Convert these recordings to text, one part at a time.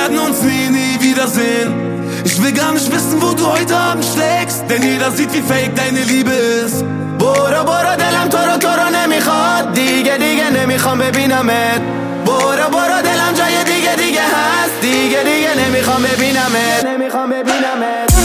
werden uns nie wiedersehen. Ich will gar nicht wissen, wo du heute Abend schlägst, denn jeder sieht, wie fake deine Liebe ist. برو دلم تو رو نمیخواد، دیگه نمیخوام ببینمت. برو دلم جای دیگه هست، دیگه نمیخوام ببینمت.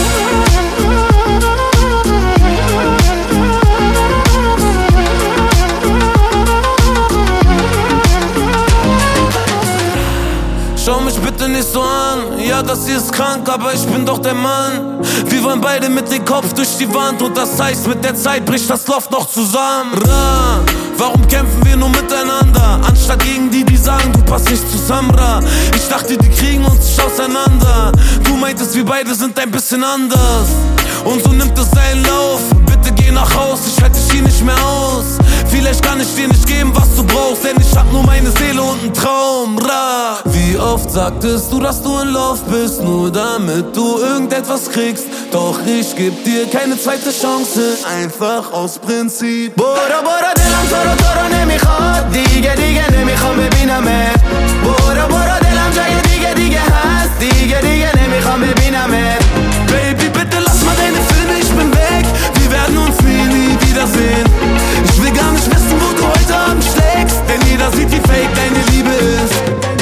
Schau mich bitte nicht so an, ja das hier ist krank, aber ich bin doch der Mann. Wir wollen beide mit dem Kopf durch die Wand und das heißt, mit der Zeit bricht das Loft noch zusammen. Warum kämpfen wir nur miteinander, anstatt gegen die sagen, du passt nicht zusammen, Ich dachte, die kriegen uns nicht auseinander. Du meintest, wir beide sind ein bisschen anders. Und so nimmt es seinen Lauf. Bitte geh nach Haus, ich halte dich hier nicht mehr aus. Vielleicht kann ich dir nicht geben, was du brauchst, denn ich hab nur meine Seele und einen Traum, Wie oft sagtest du, dass du in Love bist, nur damit du irgendetwas kriegst. Doch ich geb dir keine zweite Chance, einfach aus Prinzip. برو دلم تو رو نمیخواد، دیگه نمیخوام ببینمت. برو دلم جای دیگه هست، دیگه نمیخوام ببینمت. Baby, bitte lass mal deine Filme, ich bin weg. Wir werden uns nie wiedersehen. Ich will gar nicht wissen, wo du heute Abend schlägst, denn jeder sieht, wie fake deine Liebe ist.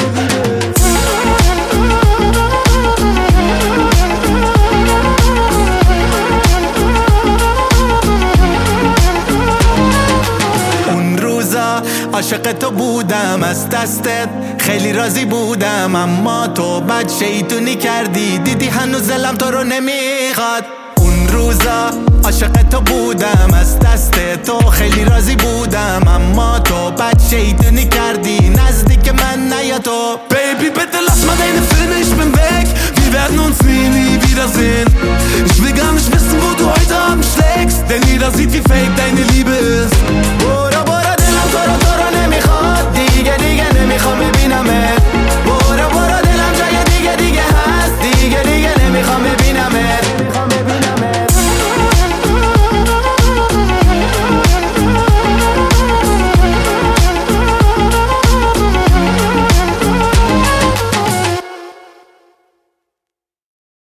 عاشق تو بودم از دستت خیلی راضی بودم، اما تو بد شیطونی کردی، دیدی هنوز دلم تو رو نمیخواد. اون روزا عاشق تو بودم از دست تو خیلی راضی بودم، اما تو بد شیطونی کردی، نزدیک من نیا تو. Baby, bitte lass mal deine Filme, ich bin weg. Wir werden uns nie wiedersehen. Ich will gar nicht wissen, wo du heute Abend schlägst, denn jeder sieht, wie fake deine Liebe ist.